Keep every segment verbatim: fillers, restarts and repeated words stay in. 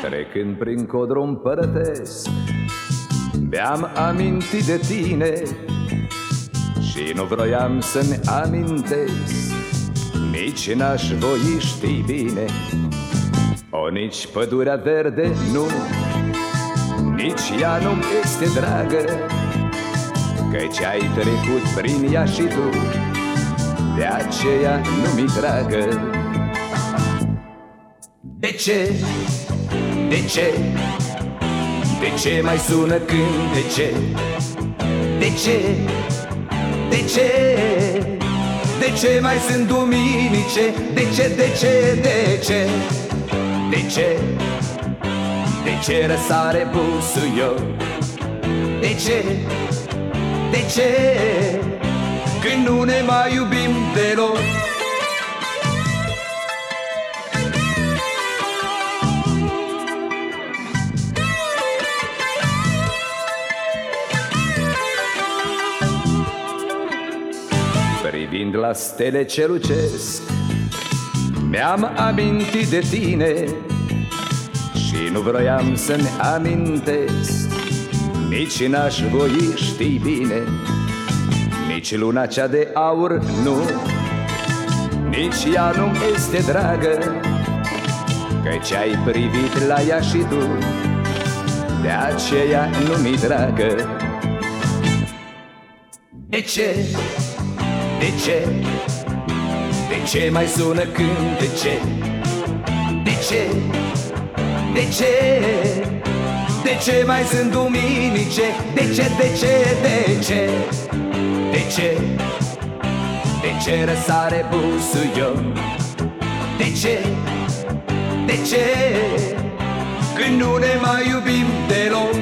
Trecând prin codru împărătesc, mi-am amintit de tine și nu vroiam să-mi amintesc, nici n-aș voi ști bine. O, nici pădurea verde nu, nici ea nu-mi este dragă, căci ai trecut prin ea și tu, de aceea nu mi-i dragă. De ce? De ce? De ce mai sună cântece? De ce? De ce? De ce mai sunt duminice? De ce? De ce? De ce? De ce? De ce răsare busuioc? De ce? De ce? Când nu ne mai iubim deloc? Privind la stele ce lucesc, mi-am amintit de tine și nu vroiam să-mi amintesc, nici n-aș voi ști bine. Nici luna cea de aur nu, nici ea nu este dragă, căci ai privit la ea și tu, de aceea nu mi-i dragă. De ce? De ce? De ce mai sună cântece? De ce? De ce? De ce mai sunt duminice? De ce? De ce? De ce? De ce? De ce răsare busuioc? De ce? De ce? Când nu ne mai iubim deloc?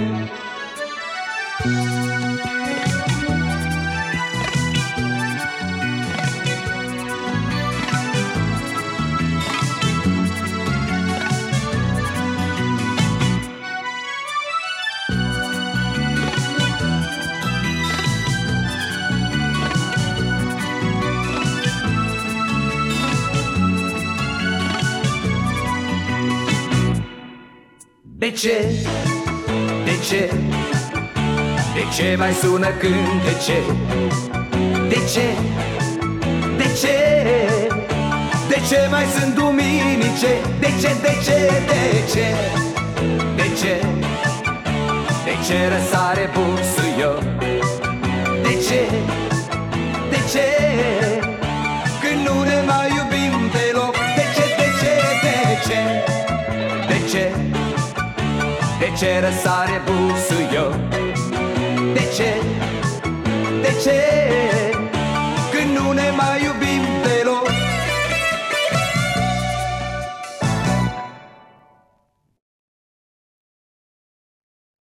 De ce? De ce? De ce mai sună cântece? De ce? De ce? De ce mai sunt duminice? De ce? De ce? De ce? De ce? De ce răsare busuioc? De ce? De ce? Când nu ne mai iubim deloc? De ce? De ce? De ce? De ce? De ce răsare busuioc? De ce? De ce? Când nu ne mai iubim